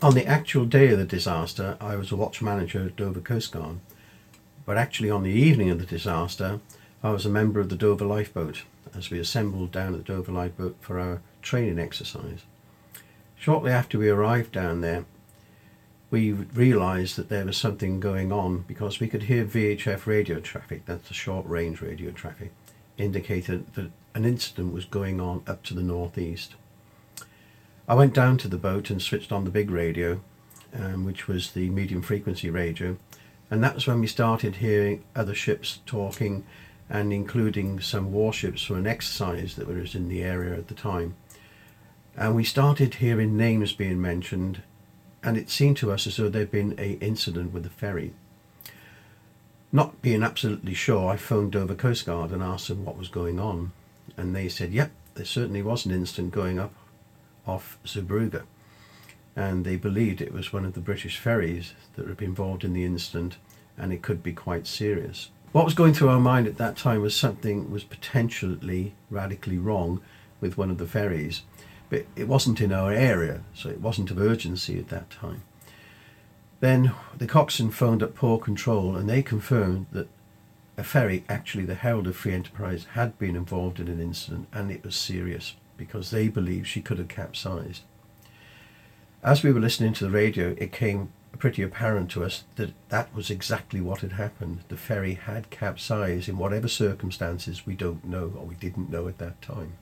On the actual day of the disaster, I was a watch manager at Dover Coast Guard, but actually on the evening of the disaster, I was a member of the Dover Lifeboat as we assembled down at the Dover Lifeboat for our training exercise. Shortly after we arrived down there, we realised that there was something going on because we could hear VHF radio traffic, that's the short range radio traffic, indicated that an incident was going on up to the northeast. I went down to the boat and switched on the big radio, which was the medium frequency radio, and that was when we started hearing other ships talking and including some warships from an exercise that was in the area at the time. And we started hearing names being mentioned, and it seemed to us as though there'd been an incident with the ferry. Not being absolutely sure, I phoned Dover Coast Guard and asked them what was going on, and they said, yep, there certainly was an incident going up off Zeebrugge, and they believed it was one of the British ferries that had been involved in the incident, and it could be quite serious. What was going through our mind at that time was something was potentially radically wrong with one of the ferries, but it wasn't in our area, so it wasn't of urgency at that time. Then the coxswain phoned up Port Control, and they confirmed that a ferry, actually the Herald of Free Enterprise, had been involved in an incident, and it was serious because they believed she could have capsized. As we were listening to the radio, it became pretty apparent to us that that was exactly what had happened. The ferry had capsized in whatever circumstances we don't know, or we didn't know at that time.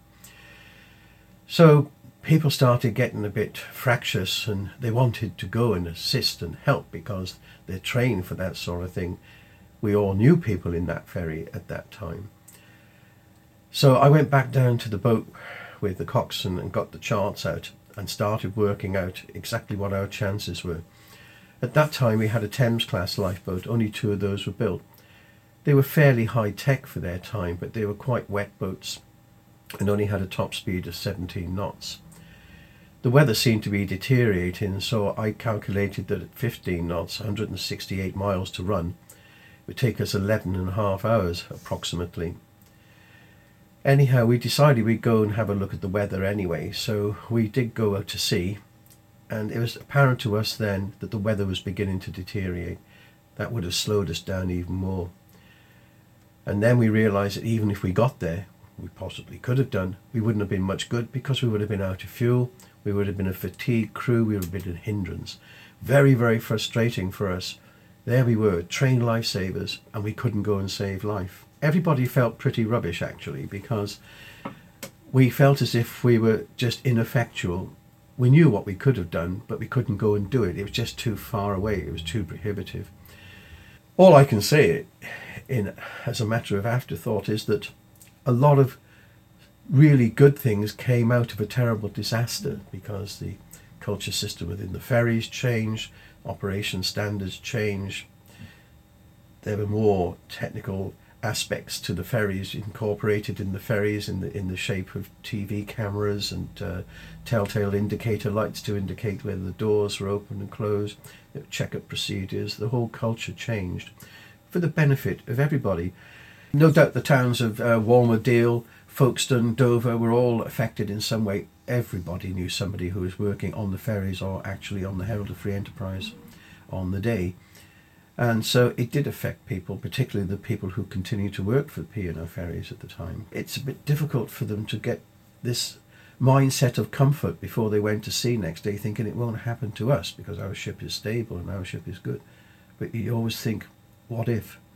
So people started getting a bit fractious, and they wanted to go and assist and help because they're trained for that sort of thing. We all knew people in that ferry at that time. So I went back down to the boat with the coxswain and got the charts out and started working out exactly what our chances were. At that time we had a Thames class lifeboat, only 2 of those were built. They were fairly high tech for their time, but they were quite wet boats and only had a top speed of 17 knots. The weather seemed to be deteriorating, so I calculated that at 15 knots, 168 miles to run, it would take us 11.5 hours approximately. Anyhow, we decided we'd go and have a look at the weather anyway, so we did go out to sea, and it was apparent to us then that the weather was beginning to deteriorate. That would have slowed us down even more. And then we realised that even if we got there, we possibly could have done, we wouldn't have been much good because we would have been out of fuel, we would have been a fatigued crew, we would have been a hindrance. Very, very frustrating for us. There we were, trained lifesavers, and we couldn't go and save life. Everybody felt pretty rubbish actually, because we felt as if we were just ineffectual. We knew what we could have done, but we couldn't go and do it. It was just too far away, it was too prohibitive. All I can say as a matter of afterthought is that a lot of really good things came out of a terrible disaster, because the culture system within the ferries changed, operation standards changed, there were more technical aspects to the ferries incorporated in the ferries in the shape of TV cameras and telltale indicator lights to indicate whether the doors were open and closed, check-up procedures. The whole culture changed for the benefit of everybody. No doubt the towns of Walmer, Folkestone, Dover were all affected in some way. Everybody knew somebody who was working on the ferries or actually on the Herald of Free Enterprise on the day. And so it did affect people, particularly the people who continued to work for P&O Ferries at the time. It's a bit difficult for them to get this mindset of comfort before they went to sea next day, thinking it won't happen to us because our ship is stable and our ship is good. But you always think, what if?